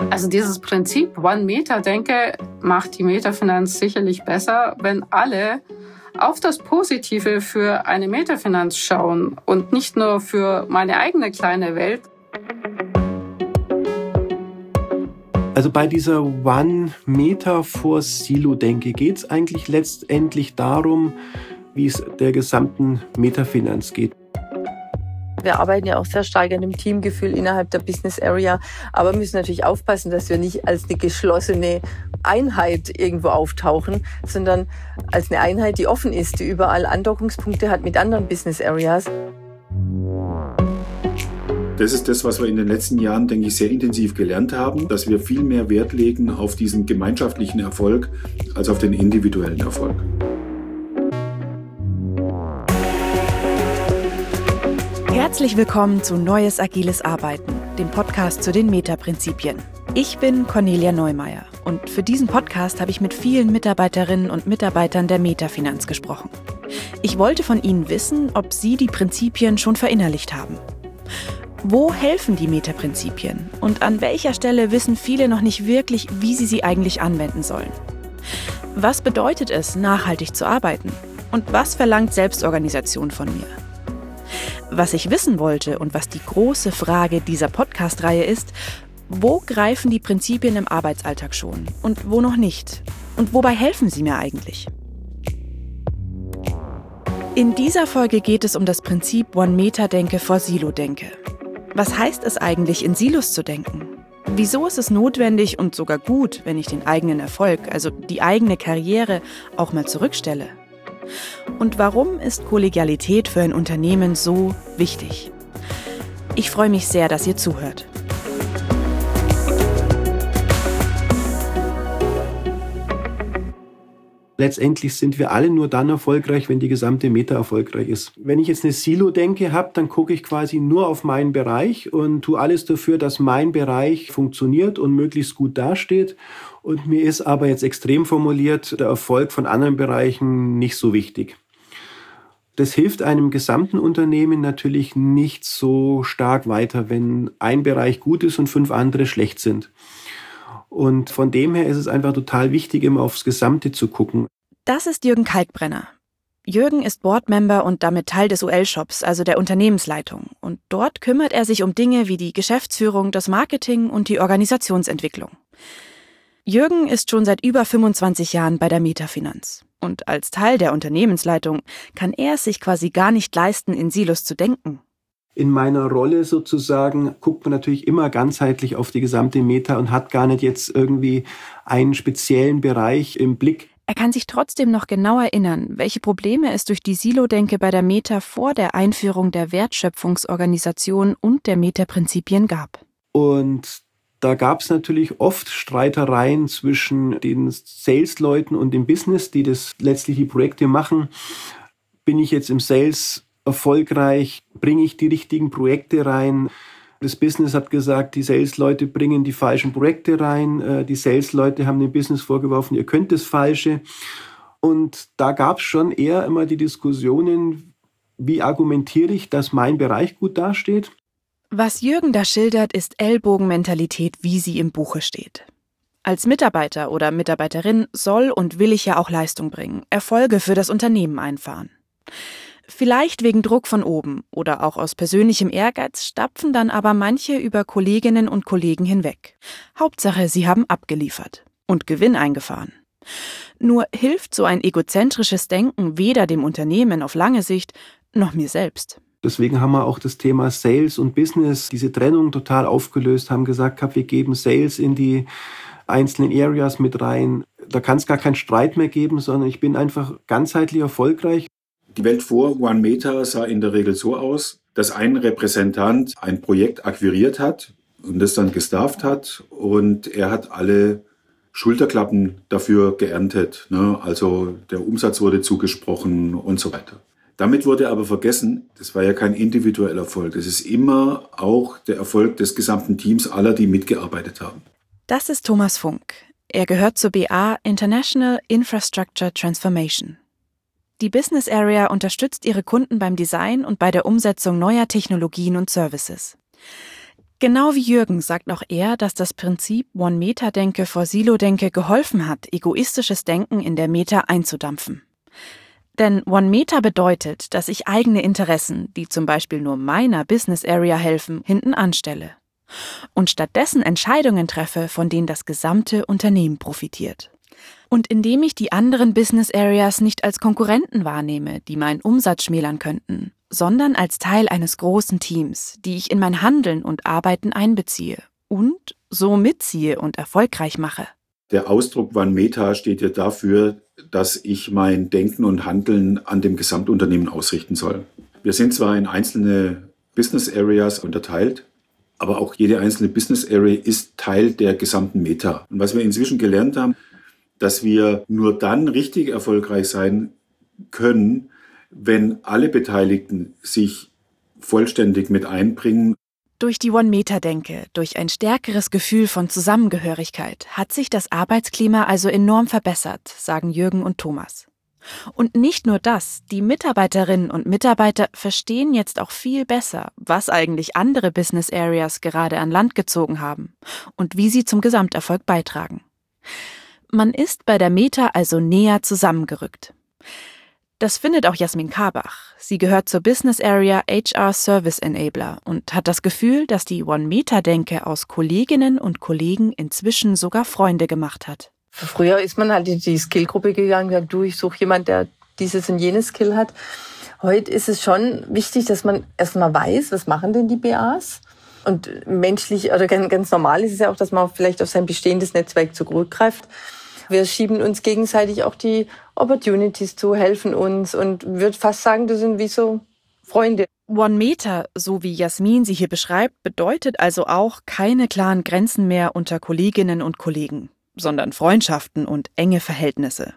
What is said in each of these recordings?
Also dieses Prinzip One-Meter-Denke macht die Metafinanz sicherlich besser, wenn alle auf das Positive für eine Metafinanz schauen und nicht nur für meine eigene kleine Welt. Also bei dieser One-Metaphor-Silo-Denke geht es eigentlich letztendlich darum, wie es der gesamten Metafinanz geht. Wir arbeiten ja auch sehr stark an dem Teamgefühl innerhalb der Business Area, aber müssen natürlich aufpassen, dass wir nicht als eine geschlossene Einheit irgendwo auftauchen, sondern als eine Einheit, die offen ist, die überall Andockungspunkte hat mit anderen Business Areas. Das ist das, was wir in den letzten Jahren, denke ich, sehr intensiv gelernt haben, dass wir viel mehr Wert legen auf diesen gemeinschaftlichen Erfolg als auf den individuellen Erfolg. Herzlich willkommen zu Neues Agiles Arbeiten, dem Podcast zu den Meta-Prinzipien. Ich bin Cornelia Neumeier und für diesen Podcast habe ich mit vielen Mitarbeiterinnen und Mitarbeitern der Metafinanz gesprochen. Ich wollte von ihnen wissen, ob sie die Prinzipien schon verinnerlicht haben. Wo helfen die Meta-Prinzipien und an welcher Stelle wissen viele noch nicht wirklich, wie sie eigentlich anwenden sollen? Was bedeutet es, nachhaltig zu arbeiten? Und was verlangt Selbstorganisation von mir? Was ich wissen wollte und was die große Frage dieser Podcast-Reihe ist: Wo greifen die Prinzipien im Arbeitsalltag schon und wo noch nicht? Und wobei helfen sie mir eigentlich? In dieser Folge geht es um das Prinzip One-Meter-Denke vor Silo-Denke. Was heißt es eigentlich, in Silos zu denken? Wieso ist es notwendig und sogar gut, wenn ich den eigenen Erfolg, also die eigene Karriere, auch mal zurückstelle? Und warum ist Kollegialität für ein Unternehmen so wichtig? Ich freue mich sehr, dass ihr zuhört. Letztendlich sind wir alle nur dann erfolgreich, wenn die gesamte Meta erfolgreich ist. Wenn ich jetzt eine Silo-Denke habe, dann gucke ich quasi nur auf meinen Bereich und tue alles dafür, dass mein Bereich funktioniert und möglichst gut dasteht. Und mir ist aber jetzt extrem formuliert der Erfolg von anderen Bereichen nicht so wichtig. Das hilft einem gesamten Unternehmen natürlich nicht so stark weiter, wenn ein Bereich gut ist und 5 andere schlecht sind. Und von dem her ist es einfach total wichtig, immer aufs Gesamte zu gucken. Das ist Jürgen Kalkbrenner. Jürgen ist Boardmember und damit Teil des UL-Shops, also der Unternehmensleitung. Und dort kümmert er sich um Dinge wie die Geschäftsführung, das Marketing und die Organisationsentwicklung. Jürgen ist schon seit über 25 Jahren bei der Metafinanz. Und als Teil der Unternehmensleitung kann er es sich quasi gar nicht leisten, in Silos zu denken. In meiner Rolle sozusagen guckt man natürlich immer ganzheitlich auf die gesamte Meta und hat gar nicht jetzt irgendwie einen speziellen Bereich im Blick. Er kann sich trotzdem noch genau erinnern, welche Probleme es durch die Silo-Denke bei der Meta vor der Einführung der Wertschöpfungsorganisation und der Meta-Prinzipien gab. Und da gab es natürlich oft Streitereien zwischen den Sales-Leuten und dem Business, die das letztlich die Projekte machen. Bin ich jetzt im Sales erfolgreich? Bringe ich die richtigen Projekte rein? Das Business hat gesagt, die Sales-Leute bringen die falschen Projekte rein. Die Sales-Leute haben dem Business vorgeworfen, ihr könnt das Falsche. Und da gab es schon eher immer die Diskussionen, wie argumentiere ich, dass mein Bereich gut dasteht? Was Jürgen da schildert, ist Ellbogenmentalität, wie sie im Buche steht. Als Mitarbeiter oder Mitarbeiterin soll und will ich ja auch Leistung bringen, Erfolge für das Unternehmen einfahren. Vielleicht wegen Druck von oben oder auch aus persönlichem Ehrgeiz stapfen dann aber manche über Kolleginnen und Kollegen hinweg. Hauptsache, sie haben abgeliefert und Gewinn eingefahren. Nur hilft so ein egozentrisches Denken weder dem Unternehmen auf lange Sicht noch mir selbst. Deswegen haben wir auch das Thema Sales und Business, diese Trennung total aufgelöst, haben gesagt, wir geben Sales in die einzelnen Areas mit rein. Da kann es gar keinen Streit mehr geben, sondern ich bin einfach ganzheitlich erfolgreich. Die Welt vor One Meta sah in der Regel so aus, dass ein Repräsentant ein Projekt akquiriert hat und das dann gestafft hat und er hat alle Schulterklappen dafür geerntet. Also der Umsatz wurde zugesprochen und so weiter. Damit wurde aber vergessen, das war ja kein individueller Erfolg. Das ist immer auch der Erfolg des gesamten Teams aller, die mitgearbeitet haben. Das ist Thomas Funk. Er gehört zur BA International Infrastructure Transformation. Die Business Area unterstützt ihre Kunden beim Design und bei der Umsetzung neuer Technologien und Services. Genau wie Jürgen sagt auch er, dass das Prinzip One-Meter-Denke vor Silo-Denke geholfen hat, egoistisches Denken in der Meta einzudampfen. Denn One-Meter bedeutet, dass ich eigene Interessen, die zum Beispiel nur meiner Business Area helfen, hinten anstelle. Und stattdessen Entscheidungen treffe, von denen das gesamte Unternehmen profitiert. Und indem ich die anderen Business Areas nicht als Konkurrenten wahrnehme, die meinen Umsatz schmälern könnten, sondern als Teil eines großen Teams, die ich in mein Handeln und Arbeiten einbeziehe und so mitziehe und erfolgreich mache. Der Ausdruck One-Meta steht ja dafür, dass ich mein Denken und Handeln an dem Gesamtunternehmen ausrichten soll. Wir sind zwar in einzelne Business Areas unterteilt, aber auch jede einzelne Business Area ist Teil der gesamten Meta. Und was wir inzwischen gelernt haben, dass wir nur dann richtig erfolgreich sein können, wenn alle Beteiligten sich vollständig mit einbringen. Durch die One-Meter-Denke, durch ein stärkeres Gefühl von Zusammengehörigkeit hat sich das Arbeitsklima also enorm verbessert, sagen Jürgen und Thomas. Und nicht nur das, die Mitarbeiterinnen und Mitarbeiter verstehen jetzt auch viel besser, was eigentlich andere Business Areas gerade an Land gezogen haben und wie sie zum Gesamterfolg beitragen. Man ist bei der Meta also näher zusammengerückt. Das findet auch Jasmin Karbach. Sie gehört zur Business Area HR Service Enabler und hat das Gefühl, dass die One-Meter-Denke aus Kolleginnen und Kollegen inzwischen sogar Freunde gemacht hat. Früher ist man halt in die Skillgruppe gegangen und gesagt, du, ich suche jemanden, der dieses und jenes Skill hat. Heute ist es schon wichtig, dass man erstmal weiß, was machen denn die BAs? Und menschlich oder ganz normal ist es ja auch, dass man vielleicht auf sein bestehendes Netzwerk zurückgreift. Wir schieben uns gegenseitig auch die Opportunities zu, helfen uns und würde fast sagen, das sind wie so Freunde. One-Meter, so wie Jasmin sie hier beschreibt, bedeutet also auch keine klaren Grenzen mehr unter Kolleginnen und Kollegen, sondern Freundschaften und enge Verhältnisse.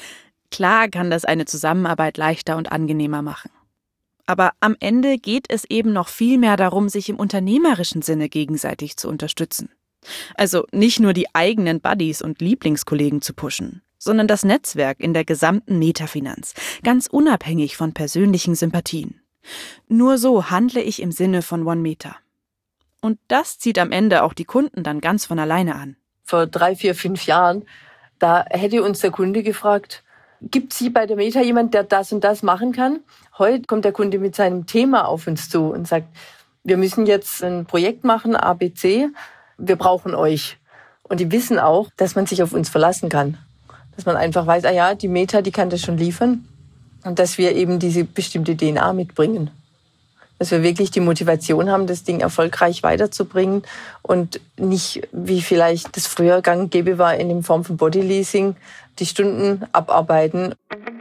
Klar kann das eine Zusammenarbeit leichter und angenehmer machen. Aber am Ende geht es eben noch viel mehr darum, sich im unternehmerischen Sinne gegenseitig zu unterstützen. Also nicht nur die eigenen Buddies und Lieblingskollegen zu pushen, sondern das Netzwerk in der gesamten Metafinanz, ganz unabhängig von persönlichen Sympathien. Nur so handle ich im Sinne von One-Meter. Und das zieht am Ende auch die Kunden dann ganz von alleine an. Vor 3, 4, 5 Jahren, da hätte uns der Kunde gefragt, gibt es hier bei der Meta jemand, der das und das machen kann? Heute kommt der Kunde mit seinem Thema auf uns zu und sagt, wir müssen jetzt ein Projekt machen, ABC, wir brauchen euch. Und die wissen auch, dass man sich auf uns verlassen kann. Dass man einfach weiß, die Meta, die kann das schon liefern. Und dass wir eben diese bestimmte DNA mitbringen. Dass wir wirklich die Motivation haben, das Ding erfolgreich weiterzubringen und nicht, wie vielleicht das früher gang und gäbe war, in Form von Bodyleasing, die Stunden abarbeiten.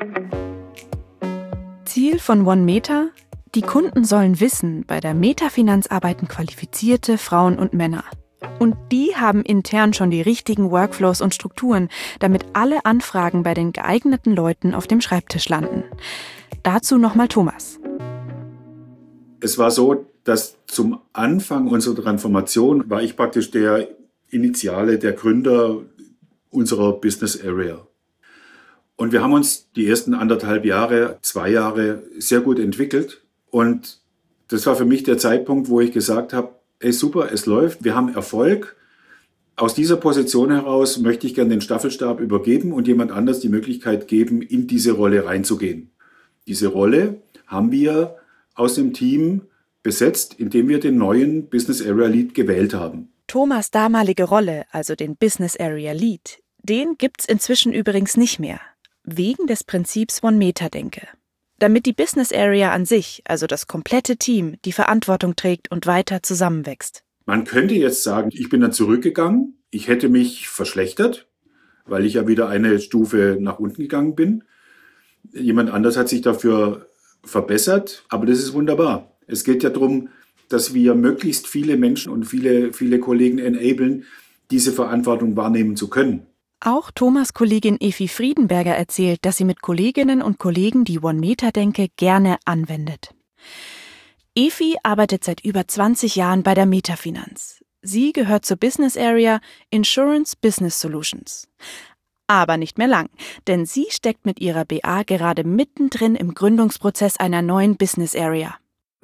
Ziel von One-Meter? Die Kunden sollen wissen, bei der Metafinanz arbeiten qualifizierte Frauen und Männer. Und die haben intern schon die richtigen Workflows und Strukturen, damit alle Anfragen bei den geeigneten Leuten auf dem Schreibtisch landen. Dazu nochmal Thomas. Es war so, dass zum Anfang unserer Transformation war ich praktisch der Initiale, der Gründer unserer Business Area. Und wir haben uns die ersten 1,5 Jahre, 2 Jahre sehr gut entwickelt. Und das war für mich der Zeitpunkt, wo ich gesagt habe, ey super, es läuft, wir haben Erfolg. Aus dieser Position heraus möchte ich gerne den Staffelstab übergeben und jemand anders die Möglichkeit geben, in diese Rolle reinzugehen. Diese Rolle haben wir aus dem Team besetzt, indem wir den neuen Business Area Lead gewählt haben. Thomas' damalige Rolle, also den Business Area Lead, den gibt's inzwischen übrigens nicht mehr. Wegen des Prinzips One-Meter-Denke. Damit die Business Area an sich, also das komplette Team, die Verantwortung trägt und weiter zusammenwächst. Man könnte jetzt sagen, ich bin dann zurückgegangen, ich hätte mich verschlechtert, weil ich ja wieder eine Stufe nach unten gegangen bin. Jemand anders hat sich dafür verbessert, aber das ist wunderbar. Es geht ja darum, dass wir möglichst viele Menschen und viele Kollegen enablen, diese Verantwortung wahrnehmen zu können. Auch Thomas' Kollegin Efi Friedenberger erzählt, dass sie mit Kolleginnen und Kollegen die One-Meter-Denke gerne anwendet. Efi arbeitet seit über 20 Jahren bei der Metafinanz. Sie gehört zur Business Area Insurance Business Solutions. Aber nicht mehr lang, denn sie steckt mit ihrer BA gerade mittendrin im Gründungsprozess einer neuen Business Area.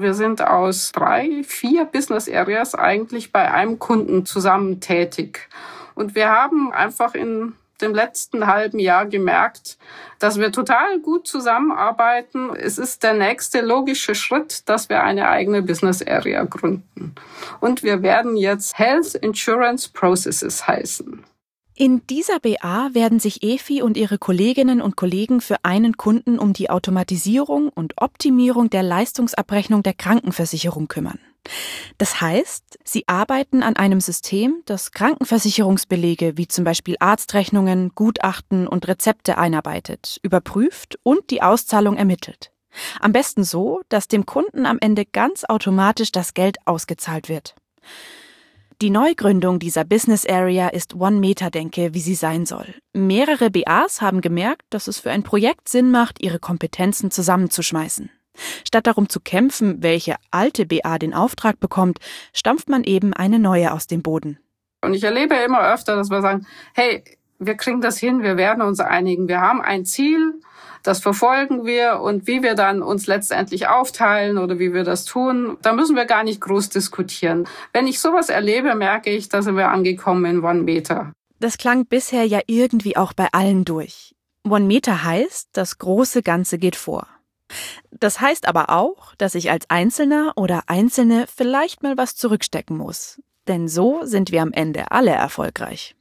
Wir sind aus 3, 4 Business Areas eigentlich bei einem Kunden zusammen tätig. Und wir haben einfach in dem letzten halben Jahr gemerkt, dass wir total gut zusammenarbeiten. Es ist der nächste logische Schritt, dass wir eine eigene Business Area gründen. Und wir werden jetzt Health Insurance Processes heißen. In dieser BA werden sich Efi und ihre Kolleginnen und Kollegen für einen Kunden um die Automatisierung und Optimierung der Leistungsabrechnung der Krankenversicherung kümmern. Das heißt, sie arbeiten an einem System, das Krankenversicherungsbelege wie zum Beispiel Arztrechnungen, Gutachten und Rezepte einarbeitet, überprüft und die Auszahlung ermittelt. Am besten so, dass dem Kunden am Ende ganz automatisch das Geld ausgezahlt wird. Die Neugründung dieser Business Area ist One-Meter-Denke, wie sie sein soll. Mehrere BAs haben gemerkt, dass es für ein Projekt Sinn macht, ihre Kompetenzen zusammenzuschmeißen. Statt darum zu kämpfen, welche alte BA den Auftrag bekommt, stampft man eben eine neue aus dem Boden. Und ich erlebe immer öfter, dass wir sagen, hey, wir kriegen das hin, wir werden uns einigen, wir haben ein Ziel, das verfolgen wir und wie wir dann uns letztendlich aufteilen oder wie wir das tun, da müssen wir gar nicht groß diskutieren. Wenn ich sowas erlebe, merke ich, da sind wir angekommen in One-Meter. Das klang bisher ja irgendwie auch bei allen durch. One-Meter heißt, das große Ganze geht vor. Das heißt aber auch, dass ich als Einzelner oder Einzelne vielleicht mal was zurückstecken muss. Denn so sind wir am Ende alle erfolgreich.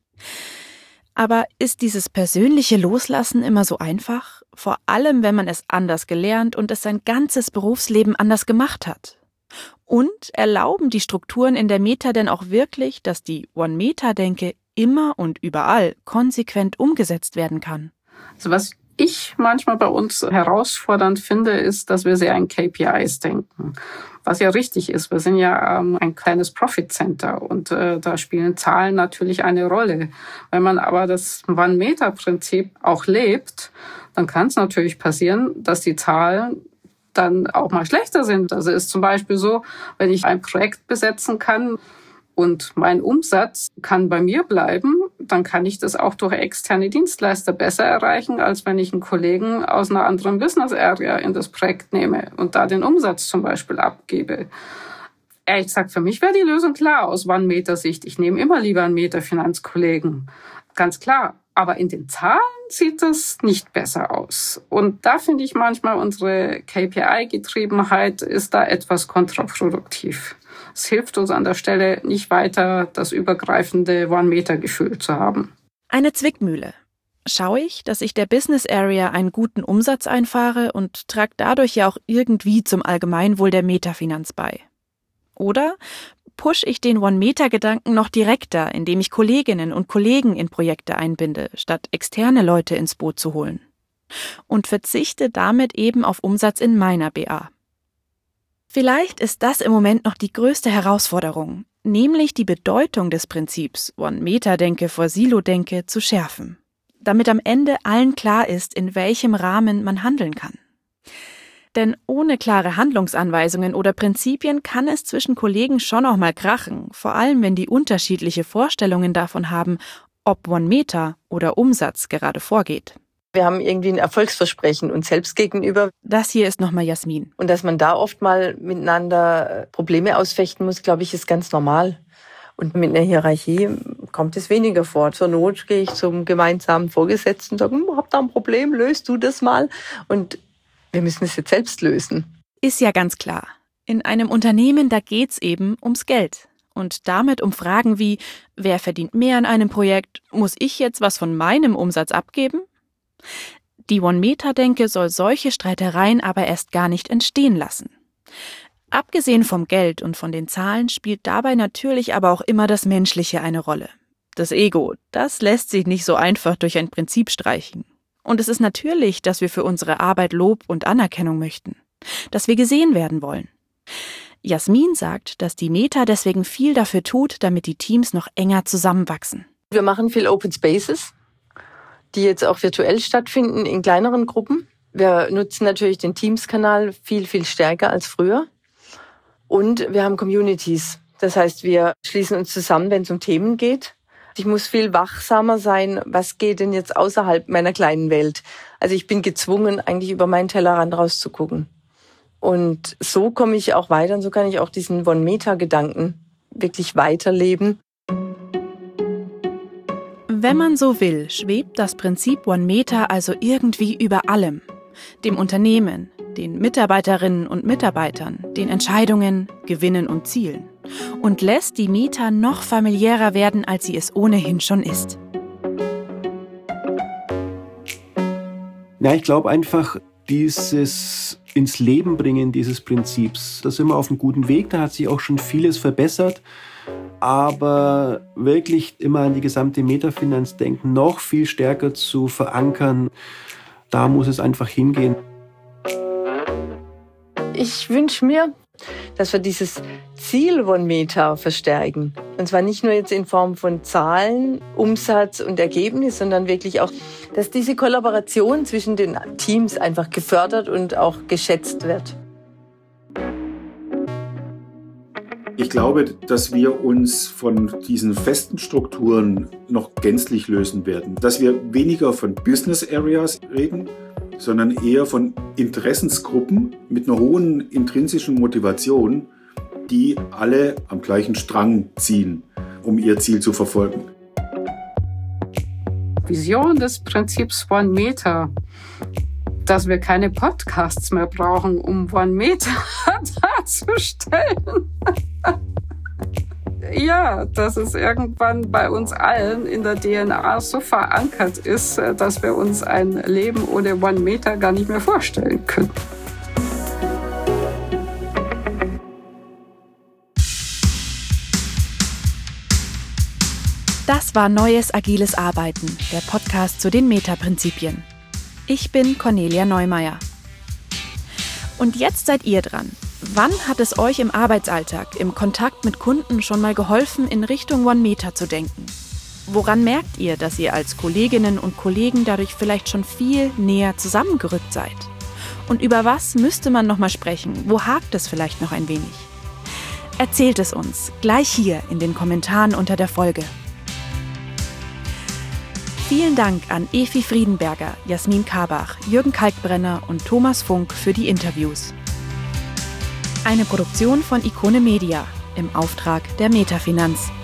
Aber ist dieses persönliche Loslassen immer so einfach? Vor allem, wenn man es anders gelernt und es sein ganzes Berufsleben anders gemacht hat. Und erlauben die Strukturen in der Meta denn auch wirklich, dass die One-Meter-Denke immer und überall konsequent umgesetzt werden kann? Also was ich manchmal bei uns herausfordernd finde, ist, dass wir sehr an KPIs denken. Was ja richtig ist. Wir sind ja ein kleines Profit Center und da spielen Zahlen natürlich eine Rolle. Wenn man aber das One-Meter-Prinzip auch lebt, dann kann es natürlich passieren, dass die Zahlen dann auch mal schlechter sind. Also ist zum Beispiel so, wenn ich ein Projekt besetzen kann und mein Umsatz kann bei mir bleiben, dann kann ich das auch durch externe Dienstleister besser erreichen, als wenn ich einen Kollegen aus einer anderen Business Area in das Projekt nehme und da den Umsatz zum Beispiel abgebe. Ehrlich gesagt, für mich wäre die Lösung klar aus One-Meter-Sicht. Ich nehme immer lieber einen Meter-Finanzkollegen. Ganz klar. Aber in den Zahlen sieht das nicht besser aus. Und da finde ich manchmal, unsere KPI-Getriebenheit ist da etwas kontraproduktiv. Es hilft uns an der Stelle nicht weiter, das übergreifende One-Meter-Gefühl zu haben. Eine Zwickmühle. Schaue ich, dass ich der Business Area einen guten Umsatz einfahre und trage dadurch ja auch irgendwie zum Allgemeinwohl der Metafinanz bei? Oder pushe ich den One-Meter-Gedanken noch direkter, indem ich Kolleginnen und Kollegen in Projekte einbinde, statt externe Leute ins Boot zu holen? Und verzichte damit eben auf Umsatz in meiner BA. Vielleicht ist das im Moment noch die größte Herausforderung, nämlich die Bedeutung des Prinzips One-Meter-Denke vor Silo-Denke zu schärfen, damit am Ende allen klar ist, in welchem Rahmen man handeln kann. Denn ohne klare Handlungsanweisungen oder Prinzipien kann es zwischen Kollegen schon auch mal krachen, vor allem wenn die unterschiedliche Vorstellungen davon haben, ob One-Meter oder Umsatz gerade vorgeht. Wir haben irgendwie ein Erfolgsversprechen uns selbst gegenüber. Das hier ist nochmal Jasmin. Und dass man da oft mal miteinander Probleme ausfechten muss, glaube ich, ist ganz normal. Und mit einer Hierarchie kommt es weniger vor. Zur Not gehe ich zum gemeinsamen Vorgesetzten und sage, hab da ein Problem, löst du das mal? Und wir müssen es jetzt selbst lösen. Ist ja ganz klar. In einem Unternehmen, da geht's eben ums Geld. Und damit um Fragen wie, wer verdient mehr an einem Projekt? Muss ich jetzt was von meinem Umsatz abgeben? Die One-Meter-Denke soll solche Streitereien aber erst gar nicht entstehen lassen. Abgesehen vom Geld und von den Zahlen spielt dabei natürlich aber auch immer das Menschliche eine Rolle. Das Ego, das lässt sich nicht so einfach durch ein Prinzip streichen. Und es ist natürlich, dass wir für unsere Arbeit Lob und Anerkennung möchten, dass wir gesehen werden wollen. Jasmin sagt, dass die Meta deswegen viel dafür tut, damit die Teams noch enger zusammenwachsen. Wir machen viel Open Spaces, die jetzt auch virtuell stattfinden in kleineren Gruppen. Wir nutzen natürlich den Teams-Kanal viel, viel stärker als früher. Und wir haben Communities. Das heißt, wir schließen uns zusammen, wenn es um Themen geht. Ich muss viel wachsamer sein, was geht denn jetzt außerhalb meiner kleinen Welt. Also ich bin gezwungen, eigentlich über meinen Tellerrand rauszugucken. Und so komme ich auch weiter und so kann ich auch diesen One-Meter-Gedanken wirklich weiterleben. Wenn man so will, schwebt das Prinzip One Meter also irgendwie über allem. Dem Unternehmen, den Mitarbeiterinnen und Mitarbeitern, den Entscheidungen, Gewinnen und Zielen. Und lässt die Meta noch familiärer werden, als sie es ohnehin schon ist. Ja, ich glaube einfach, dieses ins Leben bringen dieses Prinzips, da sind wir auf einem guten Weg, da hat sich auch schon vieles verbessert. Aber wirklich immer an die gesamte Metafinanz denken, noch viel stärker zu verankern, da muss es einfach hingehen. Ich wünsche mir, dass wir dieses Ziel One Meter verstärken. Und zwar nicht nur jetzt in Form von Zahlen, Umsatz und Ergebnis, sondern wirklich auch, dass diese Kollaboration zwischen den Teams einfach gefördert und auch geschätzt wird. Ich glaube, dass wir uns von diesen festen Strukturen noch gänzlich lösen werden. Dass wir weniger von Business Areas reden, sondern eher von Interessensgruppen mit einer hohen intrinsischen Motivation, die alle am gleichen Strang ziehen, um ihr Ziel zu verfolgen. Vision des Prinzips One Meter, dass wir keine Podcasts mehr brauchen, um One Meter darzustellen. Ja, dass es irgendwann bei uns allen in der DNA so verankert ist, dass wir uns ein Leben ohne One Meter gar nicht mehr vorstellen können. Das war Neues Agiles Arbeiten, der Podcast zu den Meta-Prinzipien. Ich bin Cornelia Neumeier. Und jetzt seid ihr dran. Wann hat es euch im Arbeitsalltag, im Kontakt mit Kunden schon mal geholfen, in Richtung One Meter zu denken? Woran merkt ihr, dass ihr als Kolleginnen und Kollegen dadurch vielleicht schon viel näher zusammengerückt seid? Und über was müsste man noch mal sprechen? Wo hakt es vielleicht noch ein wenig? Erzählt es uns, gleich hier in den Kommentaren unter der Folge. Vielen Dank an Evi Friedenberger, Jasmin Karbach, Jürgen Kalkbrenner und Thomas Funk für die Interviews. Eine Produktion von Ikone Media im Auftrag der Metafinanz.